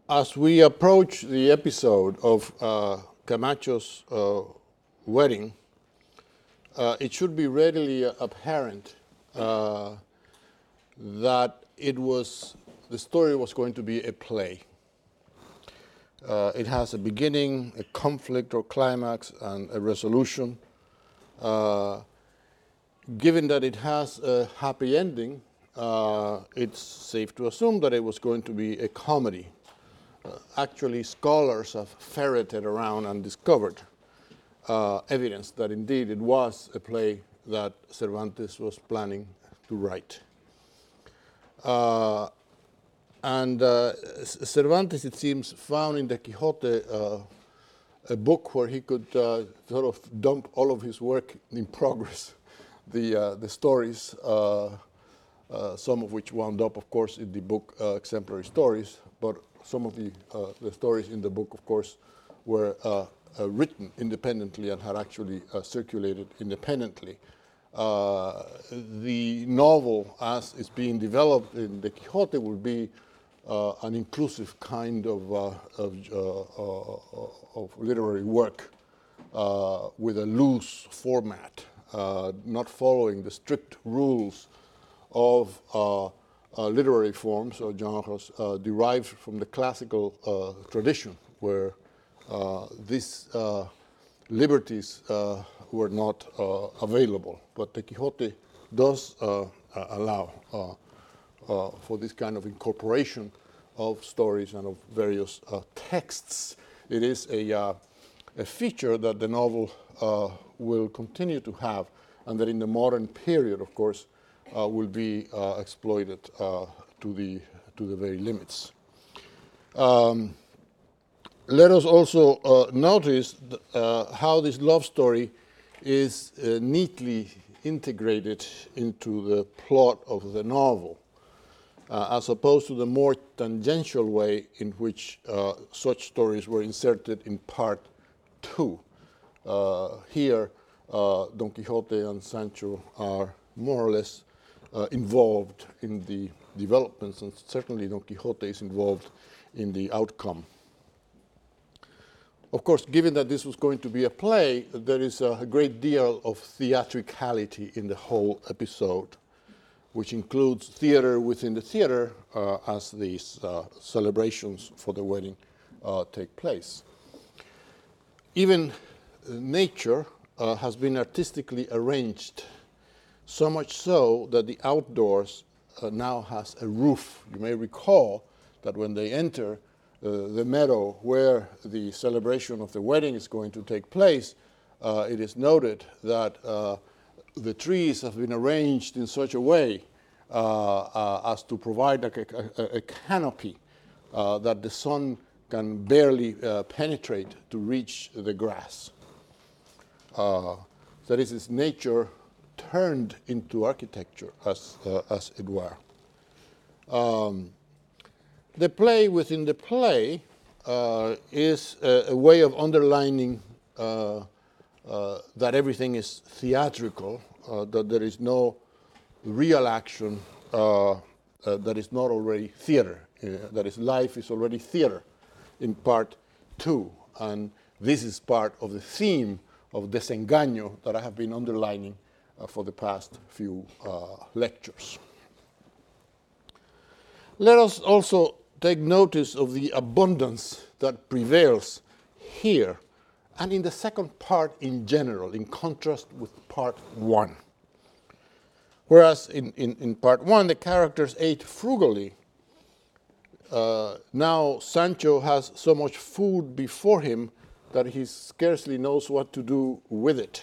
As we approach the episode of Camacho's wedding, it should be readily apparent that the story was going to be a play. It has a beginning, a conflict or climax, and a resolution. Given that it has a happy ending, it's safe to assume that it was going to be a comedy. Actually, scholars have ferreted around and discovered evidence that indeed it was a play that Cervantes was planning to write. Cervantes, it seems, found in the Quixote a book where he could sort of dump all of his work in progress, the stories, some of which wound up, of course, in the book Exemplary Stories, but some of the stories in the book, of course, were written independently and had actually circulated independently. The novel, as it's being developed in the Quixote, will be an inclusive kind of literary work with a loose format, not following the strict rules of literary forms or genres derived from the classical tradition, where these liberties were not available. But the Quixote does allow for this kind of incorporation of stories and of various texts. It is a feature that the novel will continue to have, and that in the modern period, of course, will be exploited to the very limits. Let us also notice how this love story is neatly integrated into the plot of the novel, as opposed to the more tangential way in which such stories were inserted in part 2. Here, Don Quixote and Sancho are more or less involved in the developments, and certainly Don Quixote is involved in the outcome. Of course, given that this was going to be a play, there is a great deal of theatricality in the whole episode, which includes theater within the theater as these celebrations for the wedding take place. Even nature has been artistically arranged, so much so that the outdoors now has a roof. You may recall that when they enter the meadow where the celebration of the wedding is going to take place, it is noted that the trees have been arranged in such a way as to provide a canopy that the sun can barely penetrate to reach the grass. That is nature turned into architecture, as it were. The play within the play is a way of underlining that everything is theatrical, that there is no real action that is not already theater, that is, life is already theater in part 2. And this is part of the theme of desengaño that I have been underlining for the past few lectures. Let us also take notice of the abundance that prevails here and in the second part in general, in contrast with part 1. Whereas in part 1, the characters ate frugally, now Sancho has so much food before him that he scarcely knows what to do with it.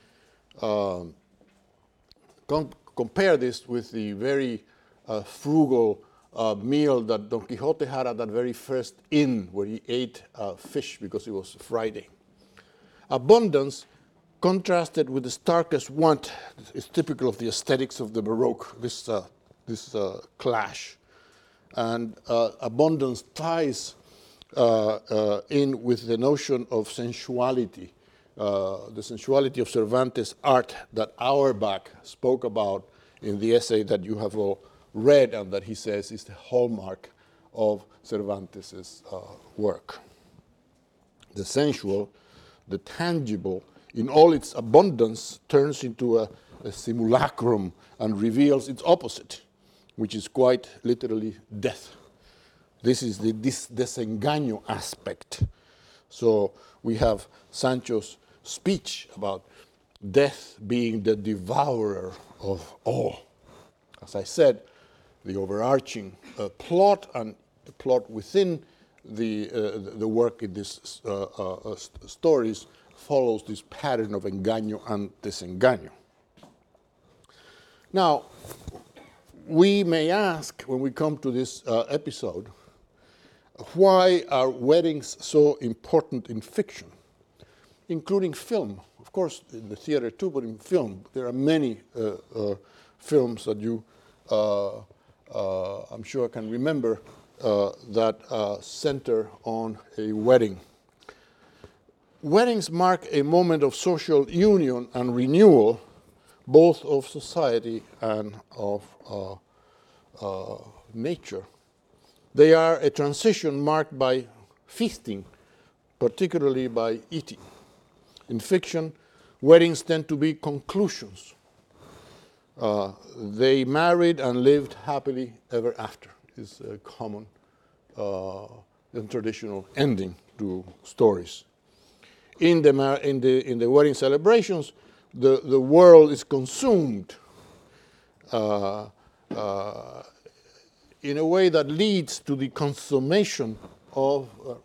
Compare this with the very frugal meal that Don Quixote had at that very first inn where he ate fish because it was Friday. Abundance contrasted with the starkest want is typical of the aesthetics of the Baroque, this clash. And abundance ties in with the notion of sensuality, the sensuality of Cervantes' art that Auerbach spoke about in the essay that you have all read and that he says is the hallmark of Cervantes' work. The sensual, the tangible, in all its abundance, turns into a simulacrum and reveals its opposite, which is quite literally death. This is the desengaño aspect. So we have Sancho's speech about death being the devourer of all. As I said, the overarching plot and the plot within the work in these stories follows this pattern of engaño and desengaño. Now, we may ask, when we come to this episode, why are weddings so important in fiction, including film? Of course, in the theater too, but in film, there are many films that you, I'm sure, can remember that center on a wedding. Weddings mark a moment of social union and renewal, both of society and of nature. They are a transition marked by feasting, particularly by eating. In fiction, weddings tend to be conclusions. They married and lived happily ever after is a common and traditional ending to stories. In the wedding celebrations, the world is consumed in a way that leads to the consummation of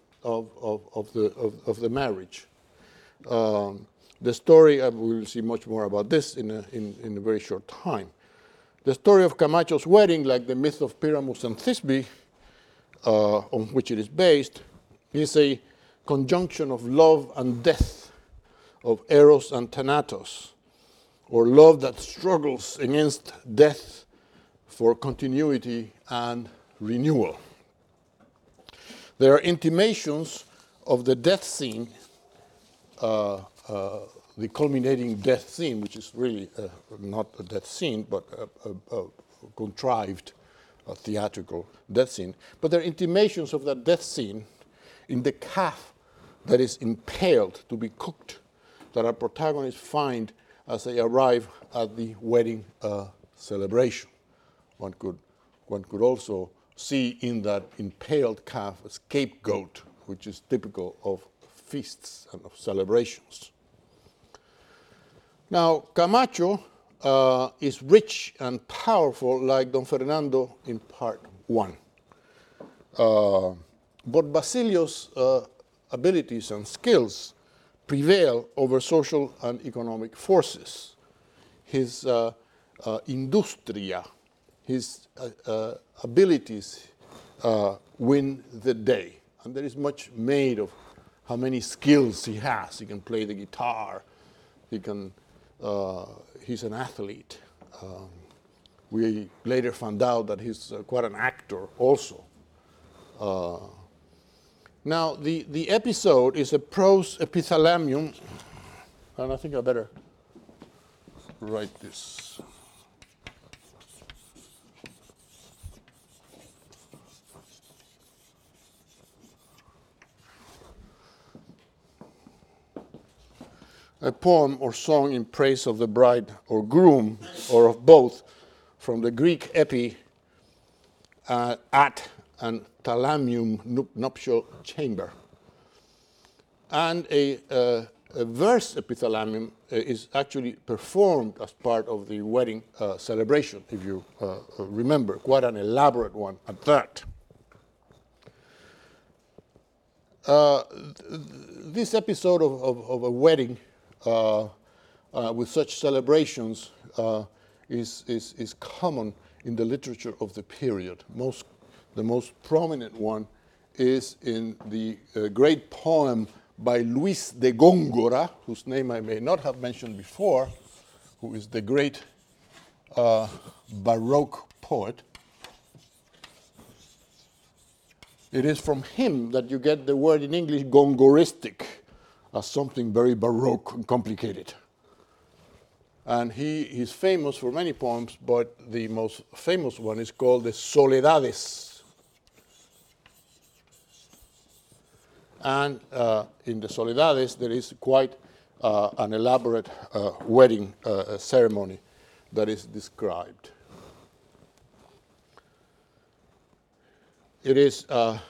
the marriage. The story, we will see much more about this in a very short time. The story of Camacho's wedding, like the myth of Pyramus and Thisbe, on which it is based, is a conjunction of love and death, of Eros and Thanatos, or love that struggles against death for continuity and renewal. There are intimations of the death scene, the culminating death scene, which is really not a death scene, but a contrived theatrical death scene. But there are intimations of that death scene in the calf that is impaled to be cooked, that our protagonists find as they arrive at the wedding celebration. One could also see in that impaled calf a scapegoat, which is typical of feasts and of celebrations. Now, Camacho is rich and powerful like Don Fernando in part one. But Basilio's abilities and skills prevail over social and economic forces. His industria, his abilities win the day. And there is much made of how many skills he has. He can play the guitar. He's an athlete. We later found out that he's quite an actor also. Now, the episode is a prose epithalamium, and I think I better write this. A poem or song in praise of the bride or groom, or of both, from the Greek epi, at and thalamium, nuptial chamber. And a verse epithalamium is actually performed as part of the wedding celebration, if you remember, quite an elaborate one at that. This episode of a wedding with such celebrations is common in the literature of the period. The most prominent one is in the great poem by Luis de Góngora, whose name I may not have mentioned before, who is the great Baroque poet. It is from him that you get the word in English gongoristic, as something very Baroque and complicated. And he's famous for many poems, but the most famous one is called the Soledades, And in the Soledades, there is quite an elaborate wedding ceremony that is described. It is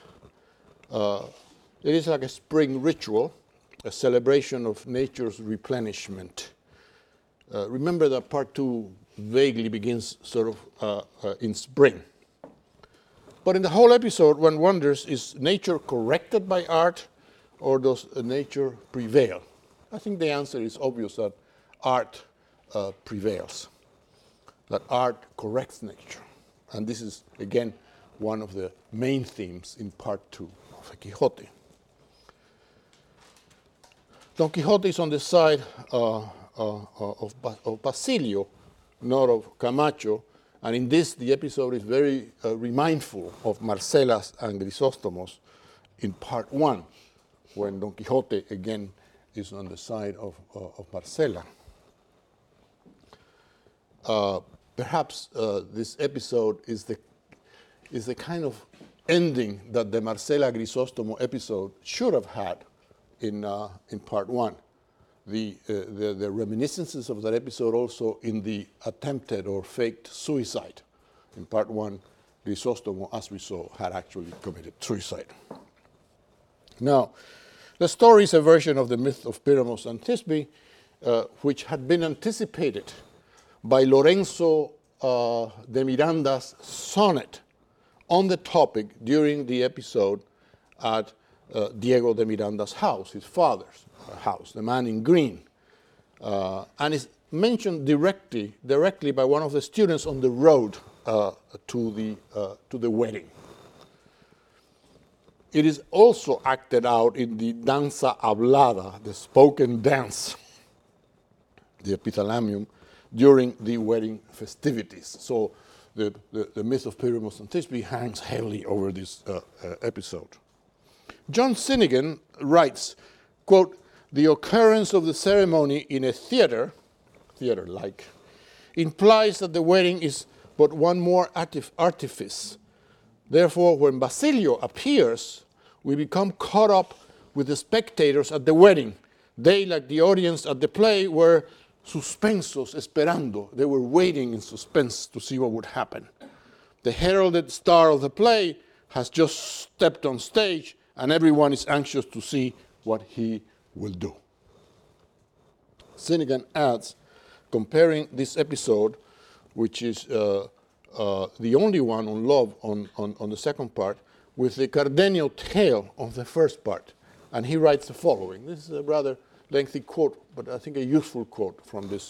like a spring ritual, a celebration of nature's replenishment. Remember that part 2 vaguely begins sort of in spring. But in the whole episode, one wonders, is nature corrected by art, or does nature prevail? I think the answer is obvious, that art prevails, that art corrects nature. And this is, again, one of the main themes in part 2 of the Quixote. Don Quixote is on the side of Basilio, not of Camacho, and in this, the episode is very remindful of Marcelas and Grisóstomos in part 1, when Don Quixote again is on the side of Marcela. Perhaps this episode is the kind of ending that the Marcela Grisóstomo episode should have had in part 1. The reminiscences of that episode also in the attempted or faked suicide. In part 1, Grisóstomo, as we saw, had actually committed suicide. Now, the story is a version of the myth of Pyramos and Thisbe, which had been anticipated by Lorenzo de Miranda's sonnet on the topic during the episode at Diego de Miranda's house, his father's house, the man in green, and is mentioned directly by one of the students on the road to the wedding. It is also acted out in the danza hablada, the spoken dance, the epithalamium, during the wedding festivities. So the myth of Pyramos and Thisbe hangs heavily over this episode. John Finnegan writes, quote, "The occurrence of the ceremony in a theater-like, implies that the wedding is but one more artifice. Therefore, when Basilio appears, we become caught up with the spectators at the wedding. They, like the audience at the play, were suspensos esperando. They were waiting in suspense to see what would happen. The heralded star of the play has just stepped on stage, and everyone is anxious to see what he will do." Finnegan adds, comparing this episode, which is the only one on love on the second part, with the Cardenio tale of the first part. And he writes the following. This is a rather lengthy quote, but I think a useful quote from this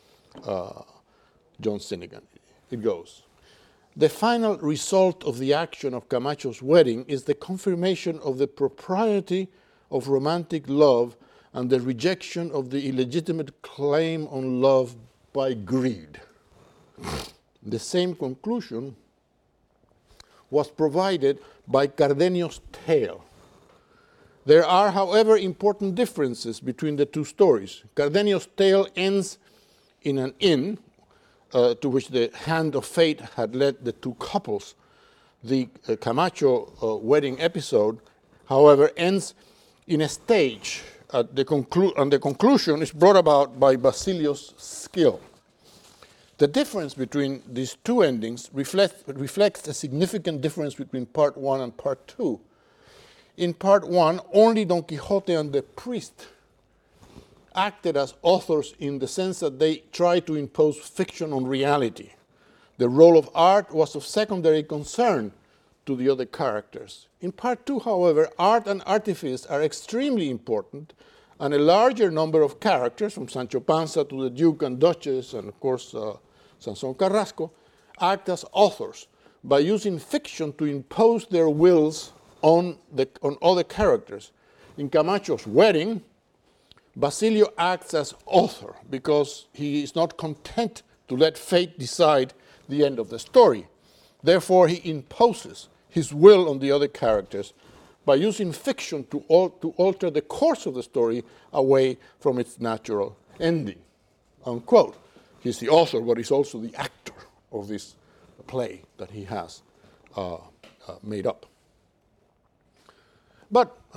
John Finnegan. It goes, "The final result of the action of Camacho's wedding is the confirmation of the propriety of romantic love and the rejection of the illegitimate claim on love by greed. The same conclusion was provided by Cardenio's tale. There are, however, important differences between the two stories. Cardenio's tale ends in an inn to which the hand of fate had led the two couples. The Camacho wedding episode, however, ends in a stage, and the conclusion is brought about by Basilio's skill. The difference between these two endings reflects a significant difference between part 1 and part 2. In part 1, only Don Quixote and the priest acted as authors in the sense that they tried to impose fiction on reality. The role of art was of secondary concern to the other characters. In part 2, however, art and artifice are extremely important, and a larger number of characters, from Sancho Panza to the Duke and Duchess, and of course Sansón Carrasco, act as authors by using fiction to impose their wills on other characters. In Camacho's wedding, Basilio acts as author because he is not content to let fate decide the end of the story. Therefore, he imposes his will on the other characters by using fiction to alter the course of the story away from its natural ending. Unquote. He's the author, but he's also the actor of this play that he has made up. But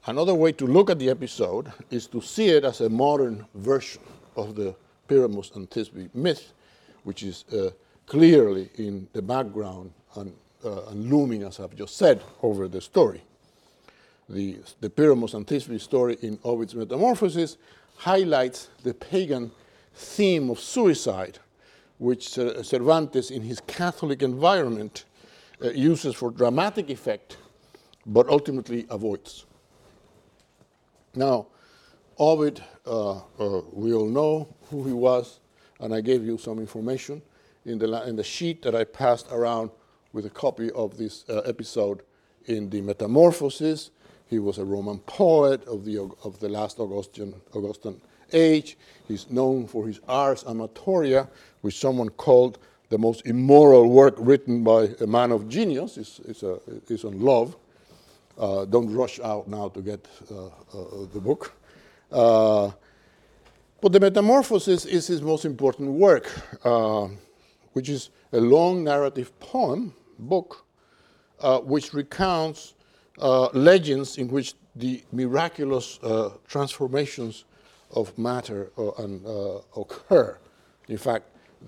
Another way to look at the episode is to see it as a modern version of the Pyramus and Thisbe myth, which is clearly in the background and looming, as I've just said, over the story. The Pyramus and Thisbe story in Ovid's Metamorphoses highlights the pagan theme of suicide, which Cervantes, in his Catholic environment, uses for dramatic effect, but ultimately avoids. Now, Ovid, we all know who he was, and I gave you some information in the sheet that I passed around with a copy of this episode in the Metamorphoses. He was a Roman poet of the last Augustan age. He's known for his Ars Amatoria, which someone called the most immoral work written by a man of genius. It's on love. Don't rush out now to get the book. But the Metamorphoses is his most important work, which is a long narrative book, which recounts legends in which the miraculous transformations of matter occur. In fact,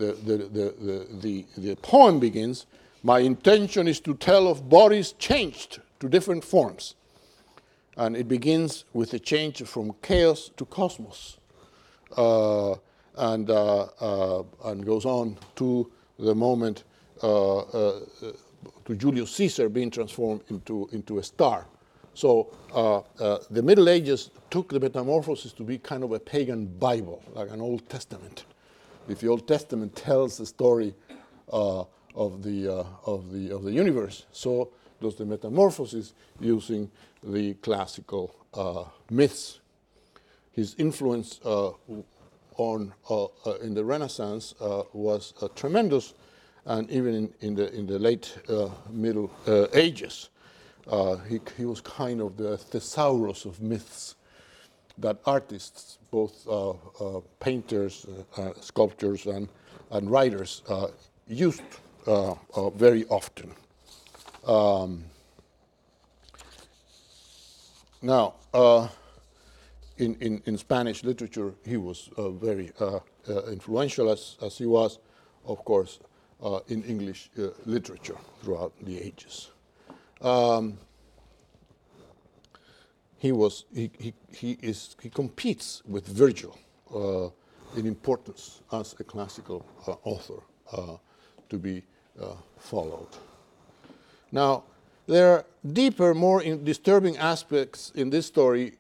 the poem begins, "My intention is to tell of bodies changed to different forms." And it begins with the change from chaos to cosmos, and goes on to the moment to Julius Caesar being transformed into a star. So the Middle Ages took the Metamorphoses to be kind of a pagan Bible, like an Old Testament. If the Old Testament tells the story of the universe, so does the Metamorphoses, using the classical myths. His influence in the Renaissance was tremendous, and even in the late Middle Ages. He was kind of the thesaurus of myths that artists, both painters, sculptors, and writers, used very often. Now, in Spanish literature, he was very influential, as he was, of course, in English literature throughout the ages. He competes with Virgil in importance as a classical author to be followed. Now, there are deeper, more disturbing aspects in this story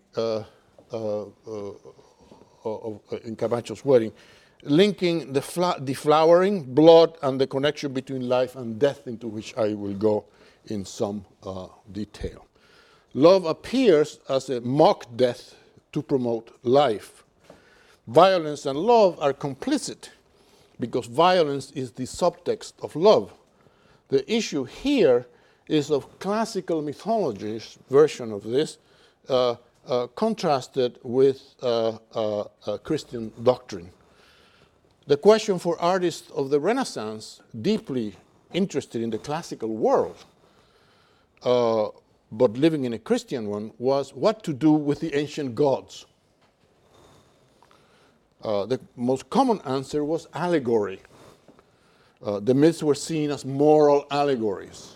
in Camacho's Wedding, linking the deflowering, blood, and the connection between life and death, into which I will go in some detail. Love appears as a mock death to promote life. Violence and love are complicit because violence is the subtext of love. The issue here is of classical mythology's version of this, contrasted with Christian doctrine. The question for artists of the Renaissance, deeply interested in the classical world, but living in a Christian one, was what to do with the ancient gods. The most common answer was allegory. The myths were seen as moral allegories.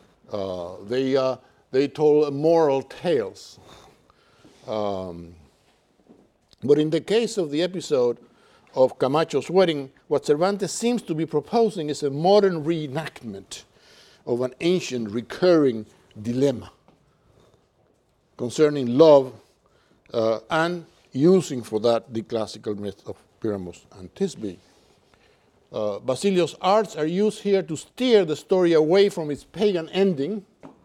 They told moral tales. But in the case of the episode of Camacho's Wedding, what Cervantes seems to be proposing is a modern reenactment of an ancient recurring dilemma concerning love and using for that the classical myth of Pyramus and Thisbe. Basilio's arts are used here to steer the story away from its pagan ending,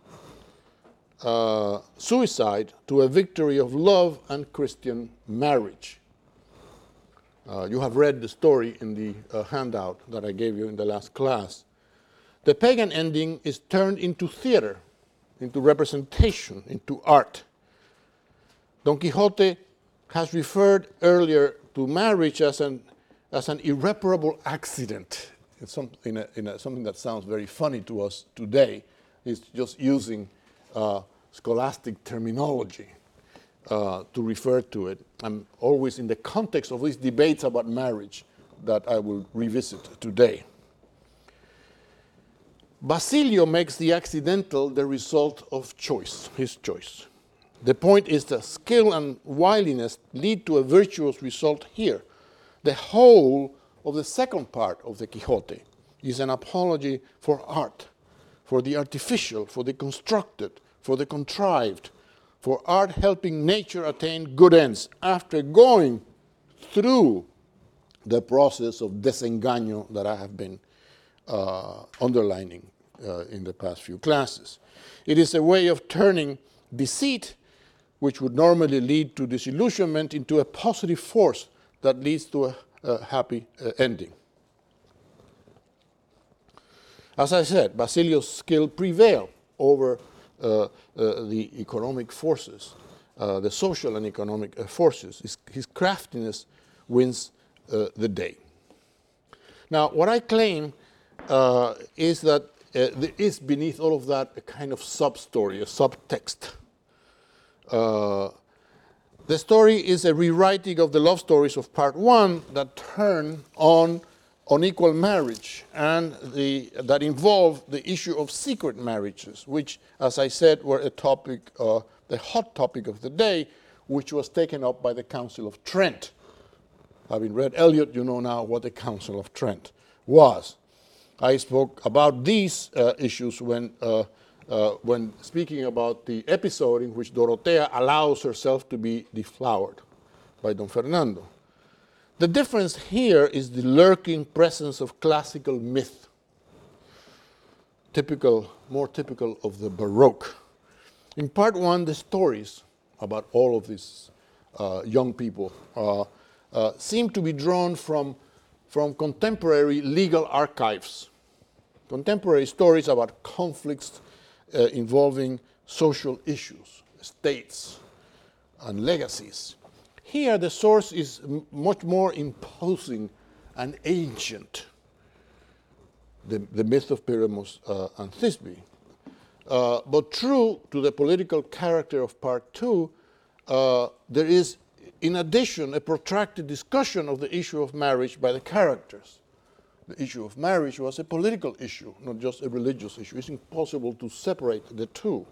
suicide, to a victory of love and Christian marriage. You have read the story in the handout that I gave you in the last class. The pagan ending is turned into theater, into representation, into art. Don Quixote has referred earlier to marriage as an irreparable accident. It's something that sounds very funny to us today. It's just using scholastic terminology. to refer to it. I'm always in the context of these debates about marriage that I will revisit today. Basilio makes the accidental the result of choice, his choice. The point is that skill and wiliness lead to a virtuous result here. The whole of the second part of the Quixote is an apology for art, for the artificial, for the constructed, for the contrived, for art helping nature attain good ends after going through the process of desengaño that I have been underlining in the past few classes. It is a way of turning deceit, which would normally lead to disillusionment, into a positive force that leads to a happy ending. As I said, Basilio's skill prevailed over the economic forces, the social and economic forces. His craftiness wins the day. Now, what I claim is that there is beneath all of that a kind of sub-story, a subtext. The story is a rewriting of the love stories of part one that turn on unequal marriage and that involve the issue of secret marriages, which, as I said, were a topic, the hot topic of the day, which was taken up by the Council of Trent. Having read Eliot, you know now what the Council of Trent was. I spoke about these issues when speaking about the episode in which Dorotea allows herself to be deflowered by Don Fernando. The difference here is the lurking presence of classical myth, more typical of the Baroque. In part one, the stories about all of these young people seem to be drawn from contemporary legal archives, contemporary stories about conflicts involving social issues, states, and legacies. Here, the source is much more imposing and ancient, the myth of Pyramus and Thisbe. But true to the political character of part two, there is, in addition, a protracted discussion of the issue of marriage by the characters. The issue of marriage was a political issue, not just a religious issue. It's impossible to separate the two.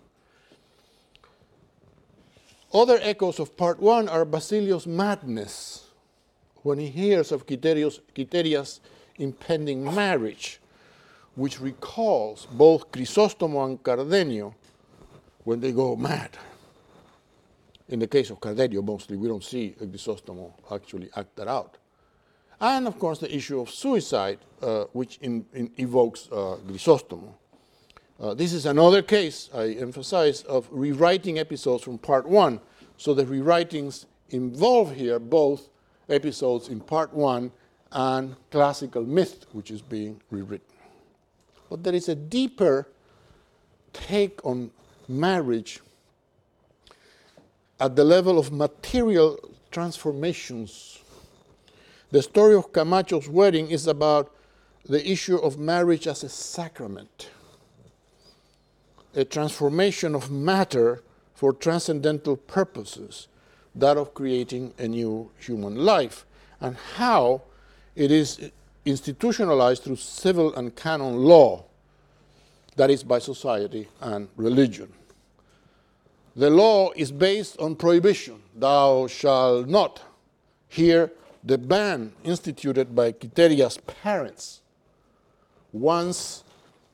Other echoes of part one are Basilio's madness when he hears of Quiteria's impending marriage, which recalls both Crisostomo and Cardenio when they go mad. In the case of Cardenio, mostly, we don't see Crisostomo actually act that out. And, of course, the issue of suicide, which evokes Crisostomo. This is another case, I emphasize, of rewriting episodes from part one. So the rewritings involve here both episodes in part one and classical myth, which is being rewritten. But there is a deeper take on marriage at the level of material transformations. The story of Camacho's wedding is about the issue of marriage as a sacrament, a transformation of matter for transcendental purposes, that of creating a new human life, and how it is institutionalized through civil and canon law, that is, by society and religion. The law is based on prohibition, thou shalt not. Here, the ban instituted by Quiteria's parents once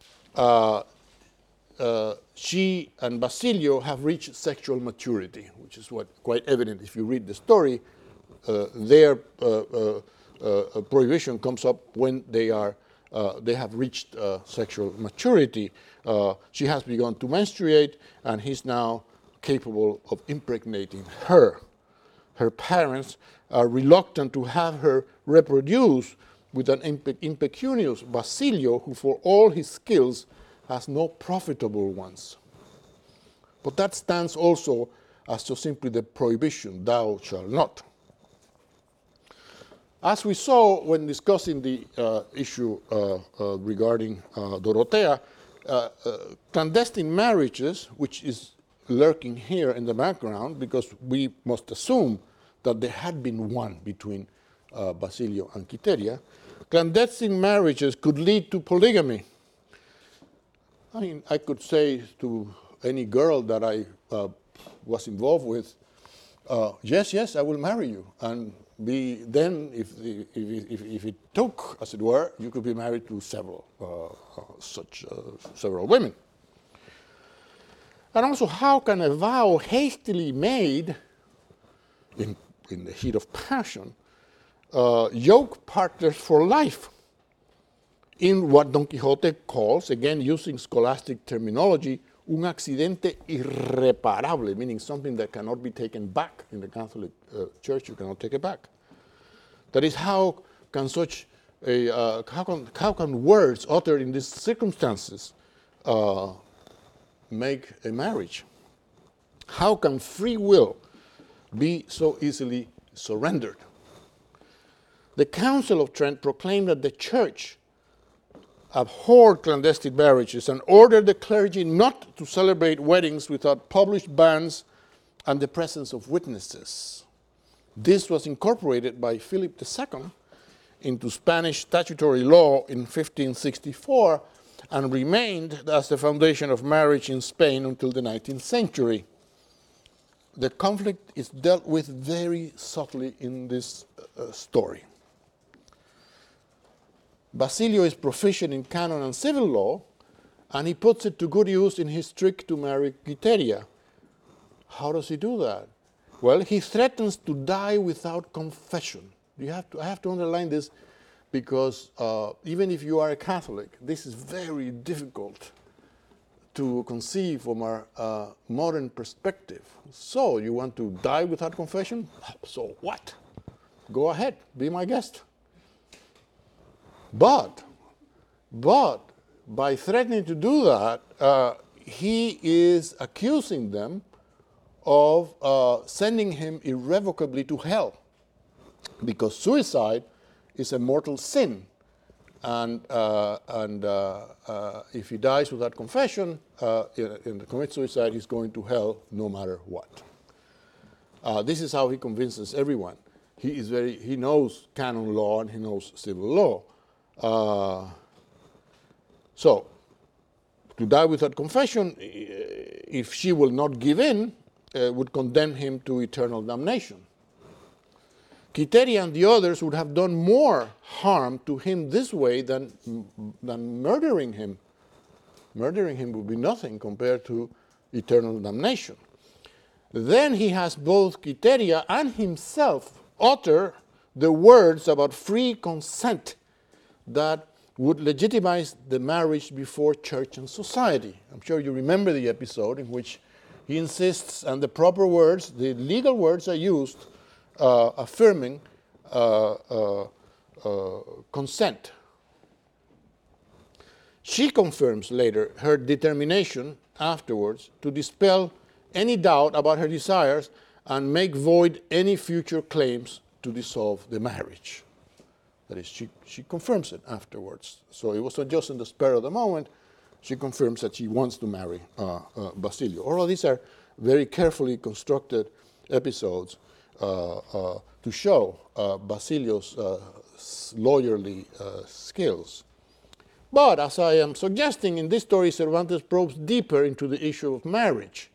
she and Basilio have reached sexual maturity, which is quite evident if you read the story. Their prohibition comes up when they have reached sexual maturity. She has begun to menstruate, and he's now capable of impregnating her. Her parents are reluctant to have her reproduce with an impecunious Basilio, who for all his skills has no profitable ones. But that stands also as to simply the prohibition, thou shalt not. As we saw when discussing the issue regarding Dorotea, clandestine marriages, which is lurking here in the background because we must assume that there had been one between Basilio and Quiteria. Clandestine marriages could lead to polygamy. I mean, I could say to any girl that I was involved with, yes, I will marry you. And then, if it took, as it were, you could be married to several women. And also, how can a vow hastily made in the heat of passion yoke partners for life in what Don Quixote calls, again using scholastic terminology, un accidente irreparable, meaning something that cannot be taken back. In the Catholic Church, you cannot take it back. That is, how can words uttered in these circumstances make a marriage? How can free will be so easily surrendered? The Council of Trent proclaimed that the Church abhorred clandestine marriages and ordered the clergy not to celebrate weddings without published bans and the presence of witnesses. This was incorporated by Philip II into Spanish statutory law in 1564 and remained as the foundation of marriage in Spain until the 19th century. The conflict is dealt with very subtly in this story. Basilio is proficient in canon and civil law, and he puts it to good use in his trick to marry Quiteria. How does he do that? Well, he threatens to die without confession. I have to underline this because even if you are a Catholic, this is very difficult to conceive from our modern perspective. So, you want to die without confession? So what? Go ahead, be my guest. But by threatening to do that, he is accusing them of sending him irrevocably to hell, because suicide is a mortal sin, and if he dies without confession and commits suicide, he's going to hell no matter what. This is how he convinces everyone. He knows canon law and he knows civil law. So, to die without confession, if she will not give in, would condemn him to eternal damnation. Quiteria and the others would have done more harm to him this way than murdering him. Murdering him would be nothing compared to eternal damnation. Then he has both Quiteria and himself utter the words about free consent that would legitimize the marriage before church and society. I'm sure you remember the episode in which he insists, and the proper words, the legal words are used, affirming consent. She confirms later her determination afterwards to dispel any doubt about her desires and make void any future claims to dissolve the marriage. That is, she confirms it afterwards. So it was not just in the spur of the moment. She confirms that she wants to marry Basilio. All of these are very carefully constructed episodes to show Basilio's lawyerly skills. But as I am suggesting, in this story, Cervantes probes deeper into the issue of marriage,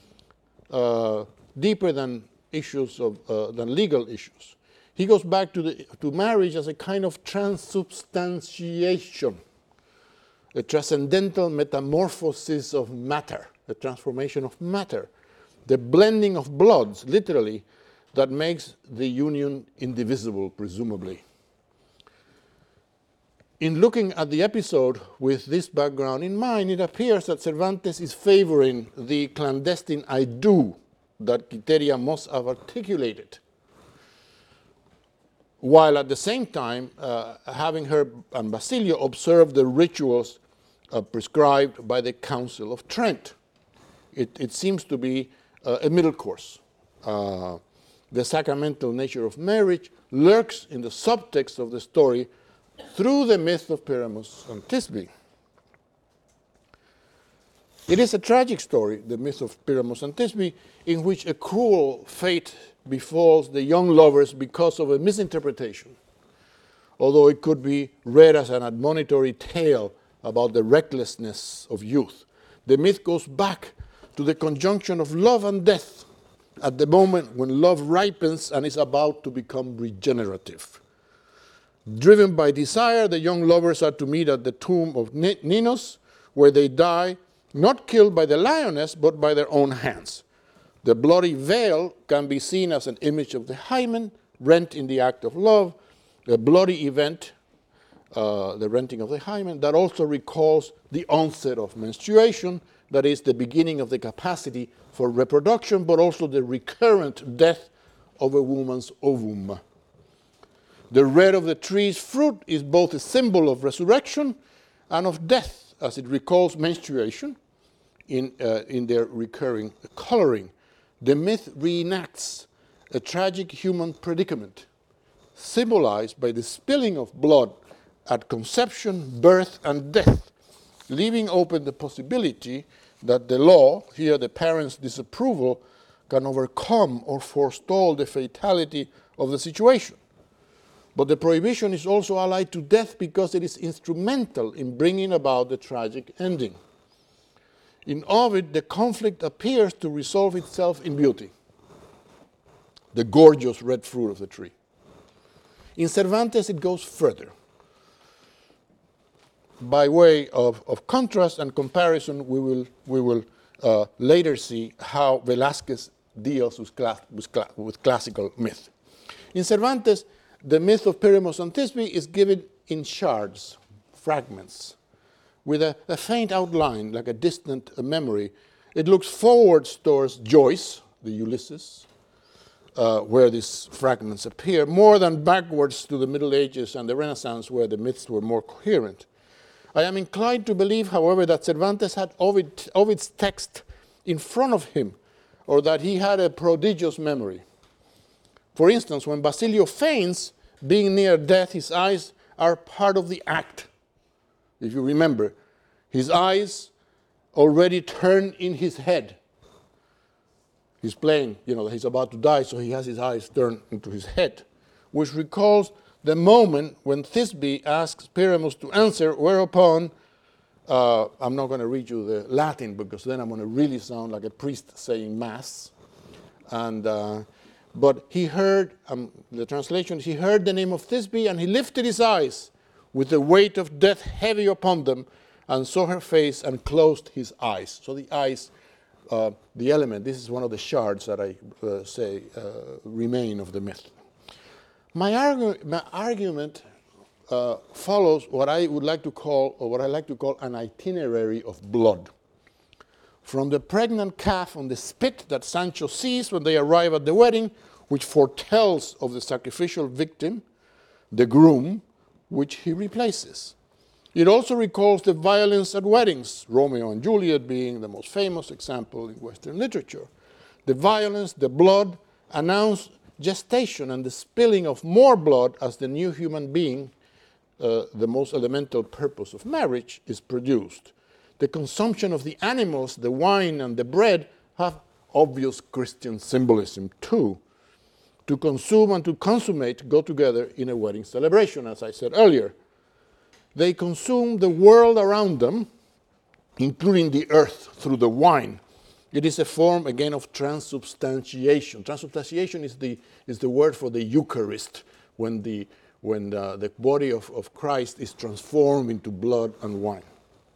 deeper than legal issues. He goes back to marriage as a kind of transubstantiation, a transcendental metamorphosis of matter, a transformation of matter, the blending of bloods, literally, that makes the union indivisible, presumably. In looking at the episode with this background in mind, it appears that Cervantes is favoring the clandestine I do that Quiteria must have articulated, while at the same time having her and Basilio observe the rituals prescribed by the Council of Trent. It seems to be a middle course. The sacramental nature of marriage lurks in the subtext of the story through the myth of Pyramus and Thisbe. It is a tragic story, the myth of Pyramus and Thisbe, in which a cruel fate befalls the young lovers because of a misinterpretation, although it could be read as an admonitory tale about the recklessness of youth. The myth goes back to the conjunction of love and death at the moment when love ripens and is about to become regenerative. Driven by desire, the young lovers are to meet at the tomb of Ninos, where they die, not killed by the lioness, but by their own hands. The bloody veil can be seen as an image of the hymen, rent in the act of love, a bloody event, the renting of the hymen, that also recalls the onset of menstruation, that is the beginning of the capacity for reproduction, but also the recurrent death of a woman's ovum. The red of the tree's fruit is both a symbol of resurrection and of death, as it recalls menstruation in their recurring coloring. The myth reenacts a tragic human predicament, symbolized by the spilling of blood at conception, birth, and death, leaving open the possibility that the law, here the parents' disapproval, can overcome or forestall the fatality of the situation. But the prohibition is also allied to death because it is instrumental in bringing about the tragic ending. In Ovid, the conflict appears to resolve itself in beauty, the gorgeous red fruit of the tree. In Cervantes, it goes further. By way of contrast and comparison, we will later see how Velázquez deals with classical myth. In Cervantes, the myth of Pyramus and Thisbe is given in shards, fragments, with a faint outline, like a distant memory. It looks forwards towards Joyce, the Ulysses, where these fragments appear, more than backwards to the Middle Ages and the Renaissance, where the myths were more coherent. I am inclined to believe, however, that Cervantes had Ovid's text in front of him, or that he had a prodigious memory. For instance, when Basilio feigns being near death, his eyes are part of the act. If you remember, his eyes already turn in his head. He's playing, he's about to die, so he has his eyes turned into his head, which recalls the moment when Thisbe asks Pyramus to answer, whereupon, I'm not going to read you the Latin because then I'm going to really sound like a priest saying mass. But he heard, the translation, he heard the name of Thisbe and he lifted his eyes with the weight of death heavy upon them and saw her face and closed his eyes. So the eyes, the element, this is one of the shards that I say remain of the myth. My argument follows what I would like to call, or what I like to call, an itinerary of blood. From the pregnant calf on the spit that Sancho sees when they arrive at the wedding, which foretells of the sacrificial victim, the groom, which he replaces. It also recalls the violence at weddings, Romeo and Juliet being the most famous example in Western literature. The violence, the blood, announce gestation and the spilling of more blood as the new human being, the most elemental purpose of marriage, is produced. The consumption of the animals, the wine and the bread have obvious Christian symbolism too. To consume and to consummate go together in a wedding celebration, as I said earlier. They consume the world around them, including the earth, through the wine. It is a form, again, of transubstantiation. Transubstantiation is the word for the Eucharist, when the body of Christ is transformed into blood and wine,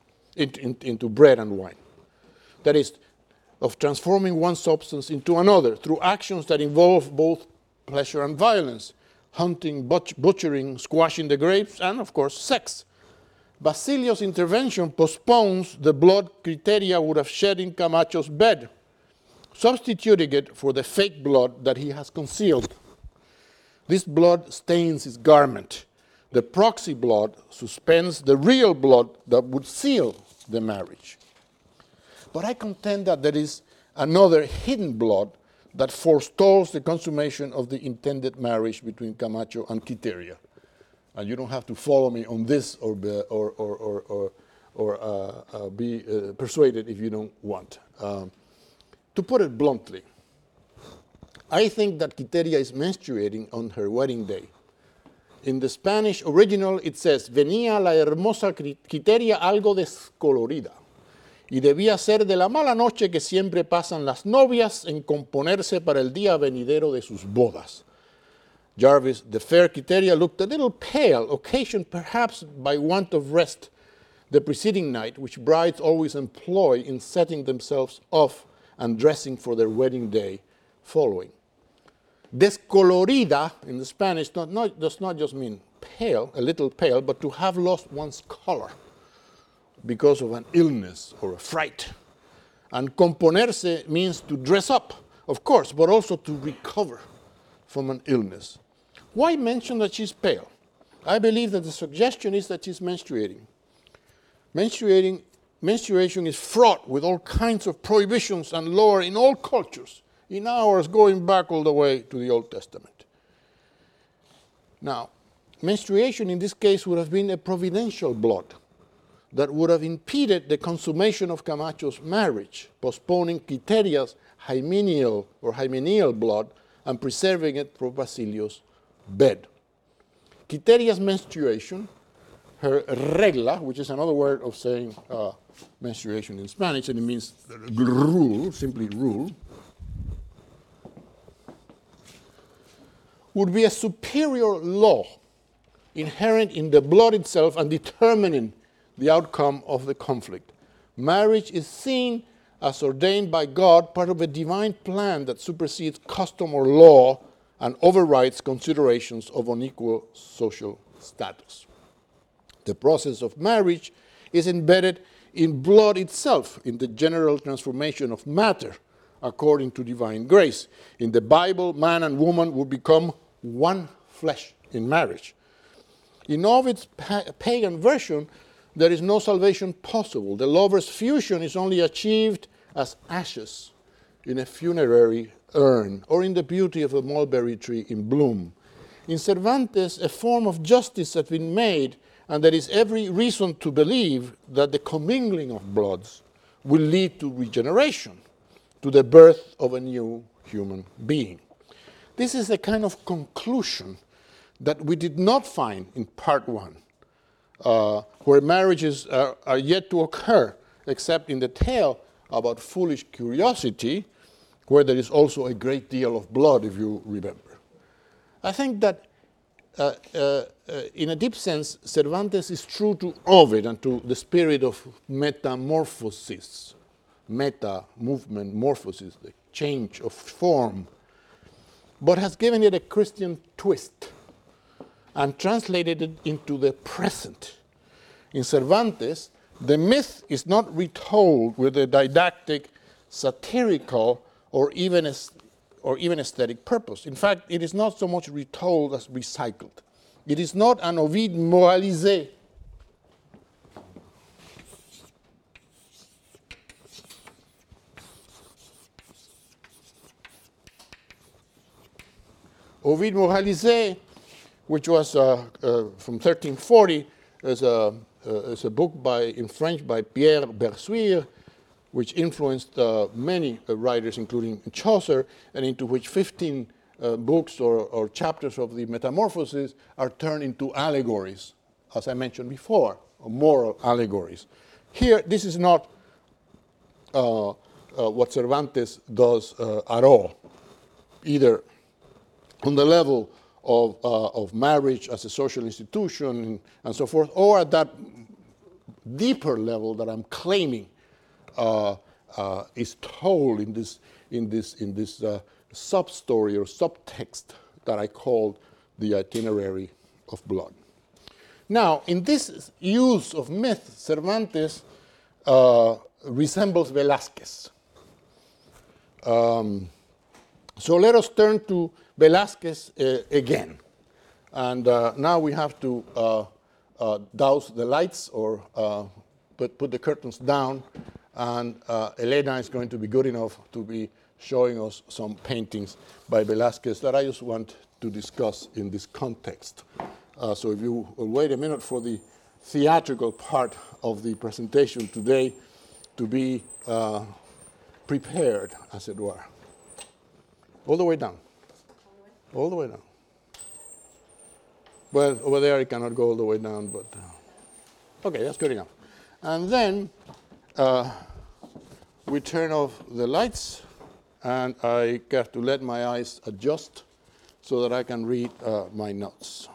into bread and wine. That is, of transforming one substance into another through actions that involve both pleasure and violence, hunting, butchering, squashing the grapes, and, of course, sex. Basilio's intervention postpones the blood Criteria would have shed in Camacho's bed, substituting it for the fake blood that he has concealed. This blood stains his garment. The proxy blood suspends the real blood that would seal the marriage. But I contend that there is another hidden blood that forestalls the consummation of the intended marriage between Camacho and Quiteria. And you don't have to follow me on this or be persuaded if you don't want. To put it bluntly, I think that Quiteria is menstruating on her wedding day. In the Spanish original, it says, venía la hermosa Quiteria algo descolorida, y debía ser de la mala noche que siempre pasan las novias en componerse para el día venidero de sus bodas. Jarvis, the fair Quiteria looked a little pale, occasioned perhaps by want of rest the preceding night, which brides always employ in setting themselves off and dressing for their wedding day following. Descolorida in the Spanish does not just mean pale, a little pale, but to have lost one's color because of an illness or a fright. And componerse means to dress up, of course, but also to recover from an illness. Why mention that she's pale? I believe that the suggestion is that she's menstruating. Menstruation is fraught with all kinds of prohibitions and lore in all cultures, in ours going back all the way to the Old Testament. Now, menstruation in this case would have been a providential blot that would have impeded the consummation of Camacho's marriage, postponing Quiteria's hymeneal blood and preserving it for Basilio's bed. Quiteria's menstruation, her regla, which is another word of saying menstruation in Spanish, and it means rule, simply rule, would be a superior law inherent in the blood itself and determining the outcome of the conflict. Marriage is seen as ordained by God, part of a divine plan that supersedes custom or law and overrides considerations of unequal social status. The process of marriage is embedded in blood itself, in the general transformation of matter, according to divine grace. In the Bible, man and woman would become one flesh in marriage. In Ovid's pagan version, there is no salvation possible. The lovers' fusion is only achieved as ashes in a funerary urn or in the beauty of a mulberry tree in bloom. In Cervantes, a form of justice has been made, and there is every reason to believe that the commingling of bloods will lead to regeneration, to the birth of a new human being. This is a kind of conclusion that we did not find in part one, where marriages are yet to occur, except in the tale about foolish curiosity, where there is also a great deal of blood, if you remember. I think that in a deep sense, Cervantes is true to Ovid and to the spirit of metamorphosis, meta, movement, morphosis, the change of form, but has given it a Christian twist and translated it into the present. In Cervantes, the myth is not retold with a didactic, satirical, or even aesthetic purpose. In fact, it is not so much retold as recycled. It is not an Ovid moralisé. Ovid moralisé, which was from 1340, is a book in French by Pierre Bersuire, which influenced many writers, including Chaucer, and into which 15 books or chapters of the Metamorphoses are turned into allegories, as I mentioned before, or moral allegories. Here, this is not what Cervantes does at all, either on the level of marriage as a social institution and so forth, or at that deeper level that I'm claiming is told in this sub-story or subtext that I called the itinerary of blood. Now, in this use of myth, Cervantes resembles Velázquez. So let us turn to Velázquez again. And now we have to douse the lights or put the curtains down. And Elena is going to be good enough to be showing us some paintings by Velázquez that I just want to discuss in this context. So if you will wait a minute for the theatrical part of the presentation today to be prepared, as it were. All the way down. All the way down. Well, over there I cannot go all the way down, but okay, that's good enough. And then we turn off the lights, and I have to let my eyes adjust so that I can read my notes.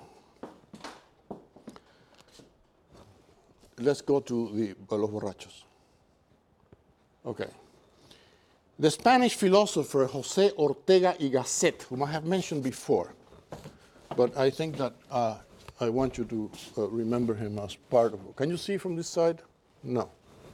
Let's go to Los Borrachos. Okay. The Spanish philosopher José Ortega y Gasset, whom I have mentioned before, but I think that I want you to remember him as part of it. Can you see from this side? No.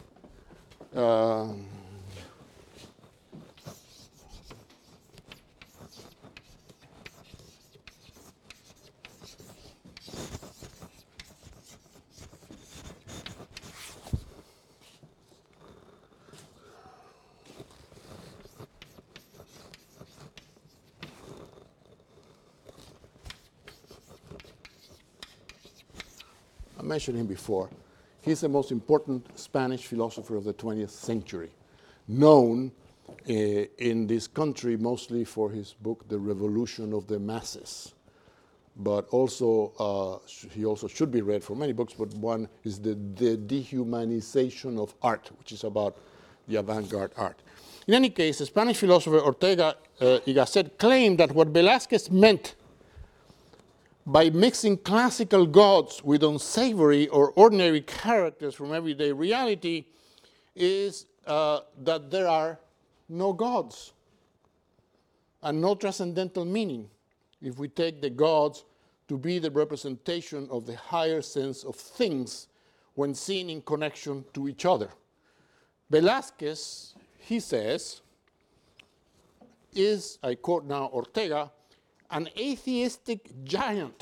I mentioned him before. He's the most important Spanish philosopher of the 20th century, known in this country mostly for his book, The Revolution of the Masses. But also, he also should be read for many books, but one is the Dehumanization of Art, which is about the avant-garde art. In any case, the Spanish philosopher Ortega y Gasset claimed that what Velázquez meant by mixing classical gods with unsavory or ordinary characters from everyday reality is that there are no gods and no transcendental meaning if we take the gods to be the representation of the higher sense of things when seen in connection to each other. Velázquez, he says, is, I quote now Ortega, an atheistic giant,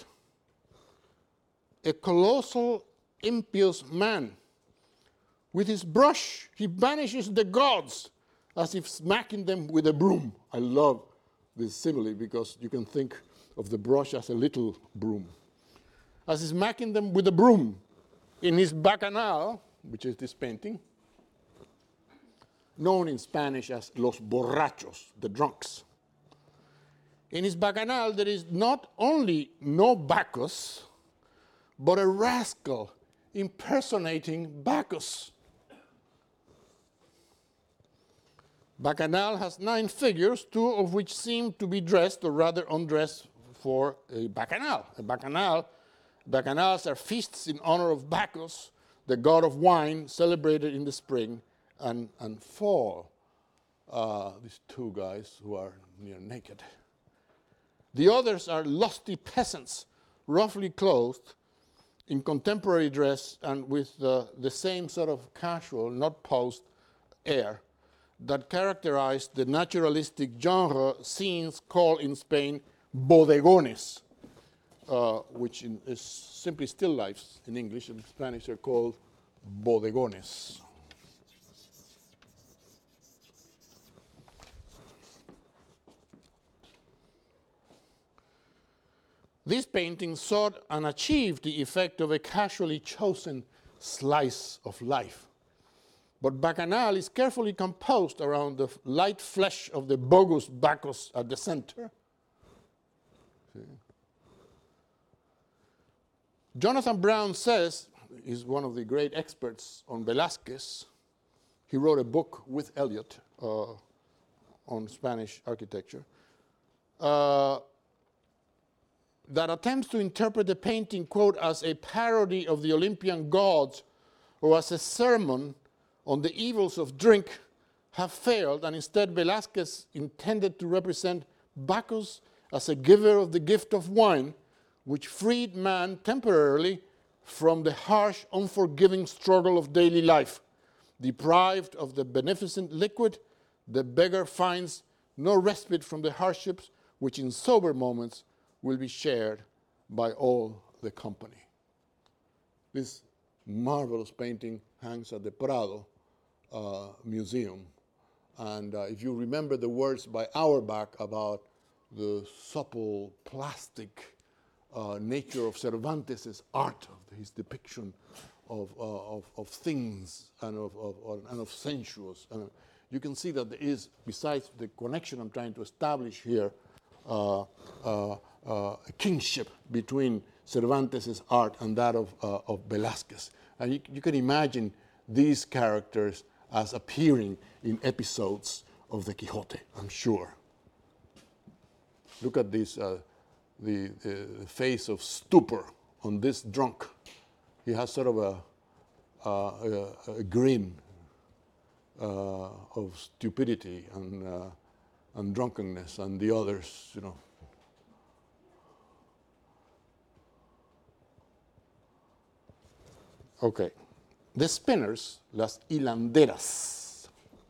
a colossal, impious man. With his brush, he banishes the gods as if smacking them with a broom. I love this simile because you can think of the brush as a little broom. As he's smacking them with a broom. In his Bacchanal, which is this painting, known in Spanish as Los Borrachos, the drunks. In his Bacchanal, there is not only no Bacchus, but a rascal impersonating Bacchus. Bacchanal has 9 figures, 2 of which seem to be dressed, or rather undressed, for a Bacchanal. Bacchanals are feasts in honor of Bacchus, the god of wine, celebrated in the spring and fall. These 2 guys who are near naked. The others are lusty peasants, roughly clothed, in contemporary dress and with the same sort of casual, not posed, air that characterized the naturalistic genre scenes called in Spain bodegones, which is simply still lifes in English. In Spanish, they're called bodegones. This painting sought and achieved the effect of a casually chosen slice of life. But Bacchanal is carefully composed around the light flesh of the bogus Bacchus at the center. See? Jonathan Brown says, he's one of the great experts on Velázquez. He wrote a book with Eliot on Spanish architecture. That attempts to interpret the painting, quote, as a parody of the Olympian gods or as a sermon on the evils of drink have failed, and instead Velázquez intended to represent Bacchus as a giver of the gift of wine, which freed man temporarily from the harsh, unforgiving struggle of daily life. Deprived of the beneficent liquid, the beggar finds no respite from the hardships which in sober moments will be shared by all the company. This marvelous painting hangs at the Prado Museum. And if you remember the words by Auerbach about the supple plastic nature of Cervantes' art, of his depiction of things and of sensuous. You can see that there is, besides the connection I'm trying to establish here, a kinship between Cervantes' art and that of Velázquez. And you can imagine these characters as appearing in episodes of the Quixote, I'm sure. Look at this, the face of stupor on this drunk. He has sort of a grin of stupidity and drunkenness, and the others, you know. Okay. The Spinners, las hilanderas,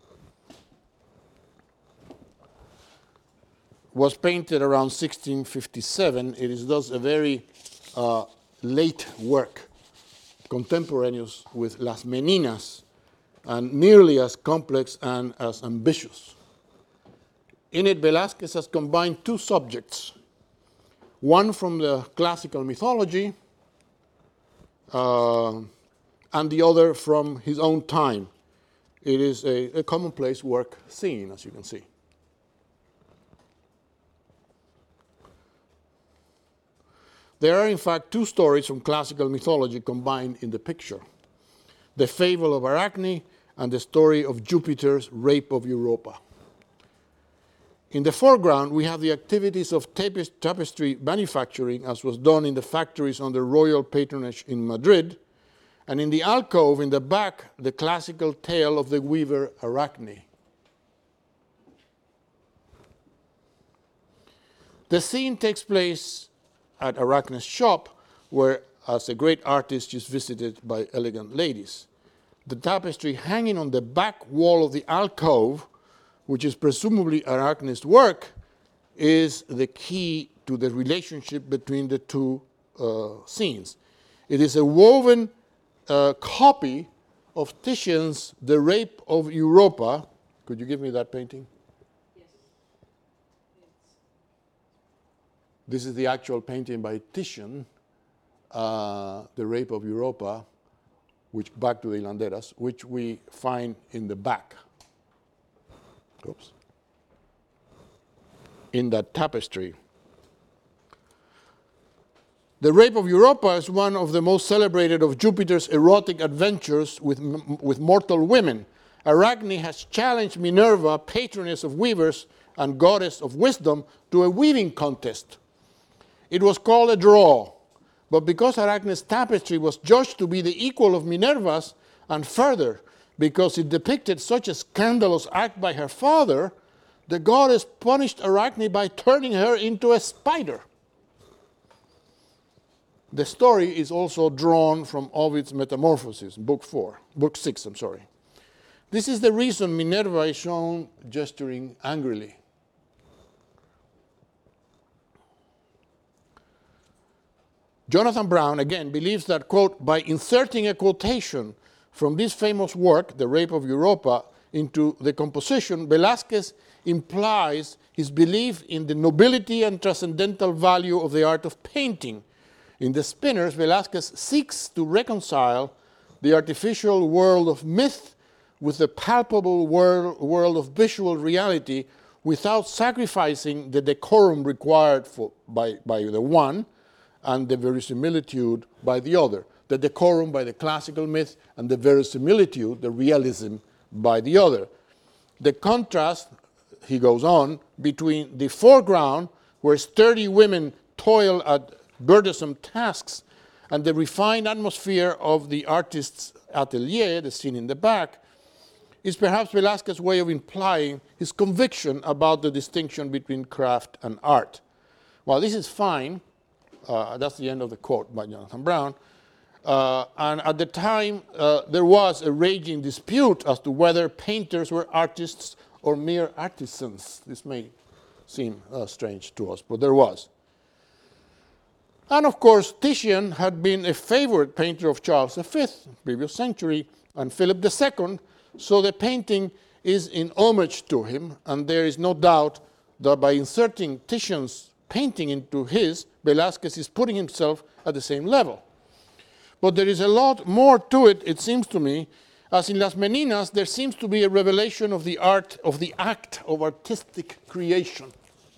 was painted around 1657. It is thus a very late work, contemporaneous with Las Meninas, and nearly as complex and as ambitious. In it, Velázquez has combined two subjects, one from the classical mythology and the other from his own time. It is a commonplace work scene, as you can see. There are, in fact, two stories from classical mythology combined in the picture: the fable of Arachne and the story of Jupiter's rape of Europa. In the foreground, we have the activities of tapestry manufacturing, as was done in the factories under royal patronage in Madrid, and in the alcove in the back, the classical tale of the weaver Arachne. The scene takes place at Arachne's shop, where, as a great artist, she is visited by elegant ladies. The tapestry hanging on the back wall of the alcove, which is presumably Arachne's work, is the key to the relationship between the two scenes. It is a woven copy of Titian's The Rape of Europa. Could you give me that painting? Yes. This is the actual painting by Titian, The Rape of Europa, which, back to the hilanderas, which we find in the back. Oops. In that tapestry. The Rape of Europa is one of the most celebrated of Jupiter's erotic adventures with mortal women. Arachne has challenged Minerva, patroness of weavers and goddess of wisdom, to a weaving contest. It was called a draw, but because Arachne's tapestry was judged to be the equal of Minerva's, and further, because it depicted such a scandalous act by her father, the goddess punished Arachne by turning her into a spider. The story is also drawn from Ovid's Metamorphoses, book 6. This is the reason Minerva is shown gesturing angrily. Jonathan Brown, again, believes that, quote, by inserting a quotation from this famous work, The Rape of Europa, into the composition, Velázquez implies his belief in the nobility and transcendental value of the art of painting. In The Spinners, Velázquez seeks to reconcile the artificial world of myth with the palpable world of visual reality without sacrificing the decorum required by the one and the verisimilitude by the other. The decorum by the classical myth and the verisimilitude, the realism, by the other. The contrast, he goes on, between the foreground, where sturdy women toil at burdensome tasks, and the refined atmosphere of the artist's atelier, the scene in the back, is perhaps Velázquez's way of implying his conviction about the distinction between craft and art. Well, this is fine. That's the end of the quote by Jonathan Brown. And at the time, there was a raging dispute as to whether painters were artists or mere artisans. This may seem strange to us, but there was. And of course, Titian had been a favorite painter of Charles V, previous century, and Philip II, so the painting is in homage to him, and there is no doubt that by inserting Titian's painting into his, Velázquez is putting himself at the same level. But there is a lot more to it, it seems to me. As in Las Meninas, there seems to be a revelation of the art, of the act of artistic creation,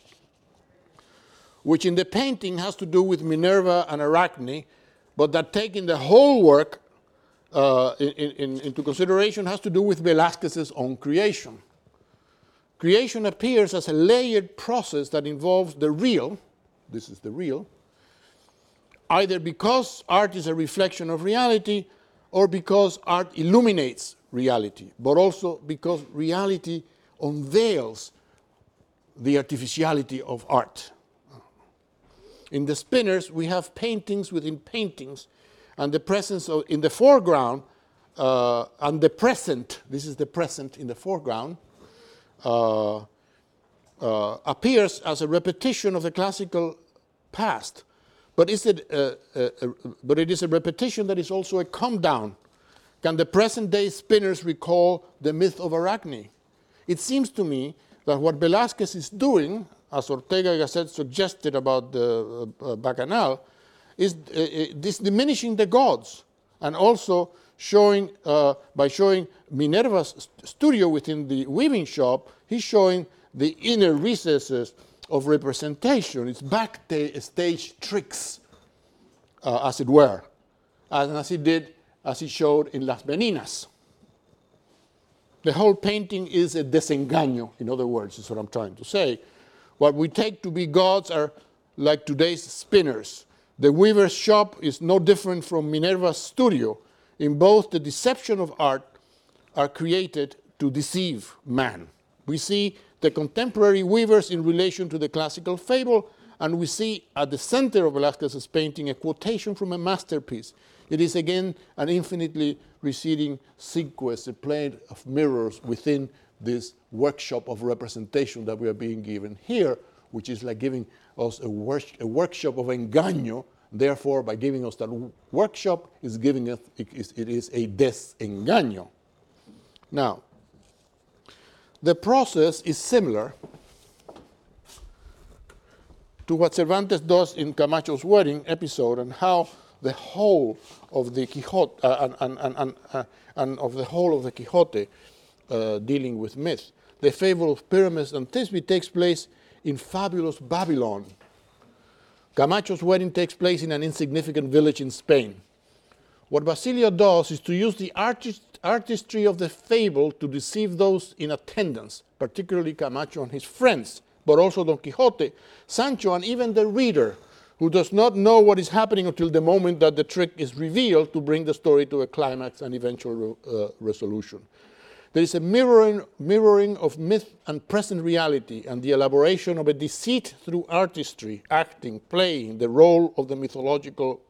which in the painting has to do with Minerva and Arachne, but that taking the whole work into consideration has to do with Velázquez's own creation. Creation appears as a layered process that involves the real, this is the real, either because art is a reflection of reality or because art illuminates reality, but also because reality unveils the artificiality of art. In the Spinners, we have paintings within paintings, and the presence of, in the foreground, and the present, this is the present in the foreground, appears as a repetition of the classical past. But but it is a repetition that is also a come down. Can the present day Spinners recall the myth of Arachne? It seems to me that what Velázquez is doing, as Ortega y Gasset suggested about the Bacchanal, is this diminishing the gods, and also showing, by showing Minerva's studio within the weaving shop, he's showing the inner recesses of representation. It's backstage tricks, as it were, and as he showed in Las Meninas. The whole painting is a desengaño, in other words, is what I'm trying to say. What we take to be gods are like today's spinners. The weaver's shop is no different from Minerva's studio. In both, the deception of art are created to deceive man. We see the contemporary weavers in relation to the classical fable, and we see at the center of Velázquez's painting a quotation from a masterpiece. It is again an infinitely receding sequence, a play of mirrors within this workshop of representation that we are being given here, which is like giving us a workshop of engaño. Therefore, by giving us that workshop, it is a desengaño. Now, the process is similar to what Cervantes does in Camacho's wedding episode, and how the whole of the Quixote and of the whole of the Quixote dealing with myth. The fable of Pyramus and Thisbe takes place in fabulous Babylon. Camacho's wedding takes place in an insignificant village in Spain. What Basilio does is to use the artistry of the fable to deceive those in attendance, particularly Camacho and his friends, but also Don Quixote, Sancho, and even the reader, who does not know what is happening until the moment that the trick is revealed to bring the story to a climax and eventual resolution. There is a mirroring of myth and present reality, and the elaboration of a deceit through artistry, acting, playing the role of the mythological,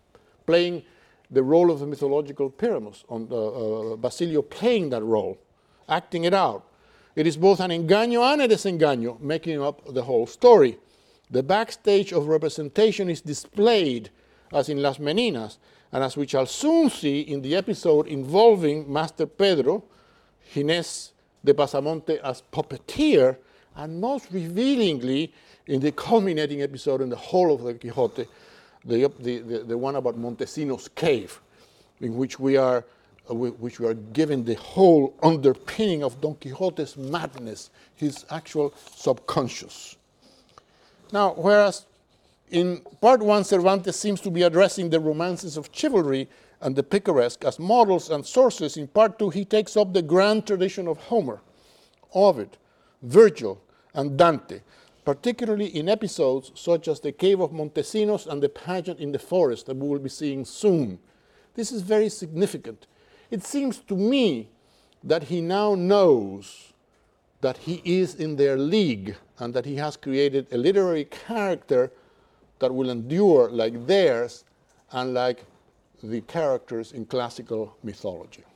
Pyramus, on Basilio playing that role, acting it out. It is both an engaño and a desengaño, making up the whole story. The backstage of representation is displayed as in Las Meninas, and as we shall soon see in the episode involving Master Pedro, Ginés de Pasamonte as puppeteer, and most revealingly in the culminating episode in the whole of the Quixote, the one about Montesinos' cave, in which we are given the whole underpinning of Don Quixote's madness, his actual subconscious. Now, whereas in part one, Cervantes seems to be addressing the romances of chivalry and the picaresque as models and sources, in part two, he takes up the grand tradition of Homer, Ovid, Virgil, and Dante, particularly in episodes such as the Cave of Montesinos and the pageant in the forest that we will be seeing soon. This is very significant. It seems to me that he now knows that he is in their league and that he has created a literary character that will endure like theirs and like the characters in classical mythology.